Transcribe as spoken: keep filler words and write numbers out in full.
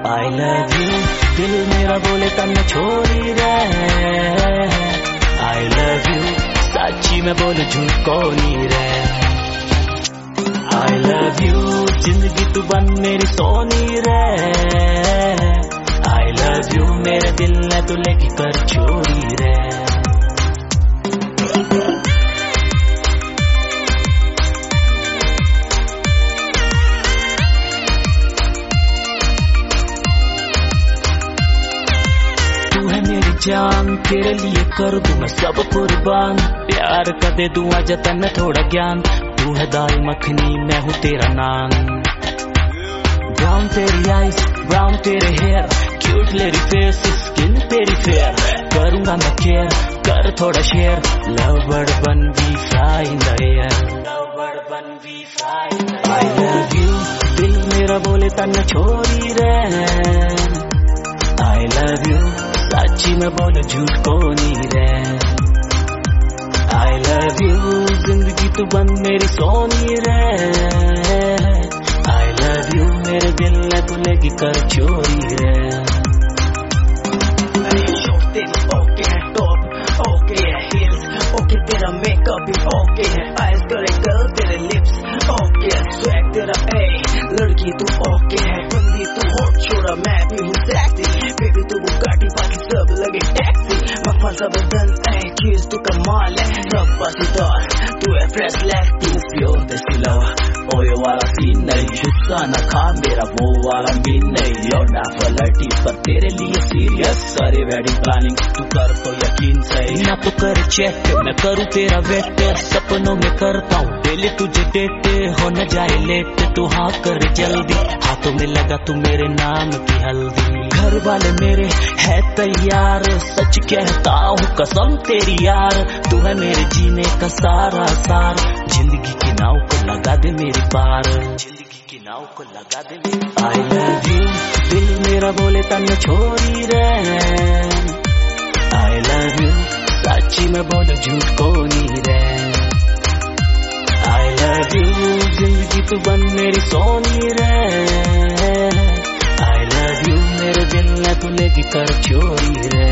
I love you दिल मेरा बोले तन छोड़ी रे। आई लव यू सच्ची में बोल झूठ को नहीं रे। आई लव यू जिंदगी तू बन मेरी सोनी रे। आई लव यू मेरे दिल ने तू लेके कर चोरी रे। जान तेरे लिए कर दूं मैं सब कुर्बान। प्यार का दे दूं आज तन थोड़ा ज्ञान। तू है दाल मखनी मैं हूँ तेरा नान। ब्राउन तेरी आईज ब्राउन तेरे hair cute lady face skin तेरी फेयर। करूंगा मैं केयर कर थोड़ा शेयर। लव बर्ड बन we fly in the air. Love bird बन we fly in the air. I love you दिल मेरा बोले तन छोड़ी रे। आई लव यू सच्ची में बोल झूठ को नहीं रे। आई लव यू जिंदगी तू बन मेरी सोनी रे। आई लव यू मेरे दिल ने तू लेगी कर चोरी रे। ओके है टॉप ओके है हील्स ओके तेरा मेकअप भी ओके है। आइज करे गर्ल तेरे लिप्स ओके है। स्वैग तेरा ए लड़की तू ओके है। बंदी तू हॉट छोड़ा मैं भी हूँ सेक्सी। बेबी तू बुगाटी बाकी सब लगे टैक्सी। मफन सब डन है चीज तू कमाल है। सब बसीदार तू है फ्रेश लैग तू प्योर देसी लवा। ओए वाला सीन नहीं गुस्सा न खा मेरा वो वाला बीन नहीं। योर ना फलटी पर तेरे लिए सीरियस सारे वेडिंग प्लानिंग तू कर तो यकीन सही। ना तो कर चेक मैं करूँ तेरा वेट। सपनों में करता हूँ डेली तुझे डेट। हो न जाए लेट तू हाँ कर जल्दी। हाथों में लगा तू मेरे नाम की हल्दी। घर वाले मेरे है तैयार सच कहता हूँ कसम तेरी यार। तू है मेरे जीने का सारा सार। जिंदगी की नाव को लगा दे मेरी पार। जिंदगी की नाव को लगा दे मेरी। आई लव यू दिल मेरा बोले तन छोड़ी रे। आई लव यू सच्ची में बोल झूठ को नहीं रे। आई लव यू जिंदगी तू बन मेरी सोनी रे। आई लव यू मेरे दिल ने तू लेके कर चोरी रे।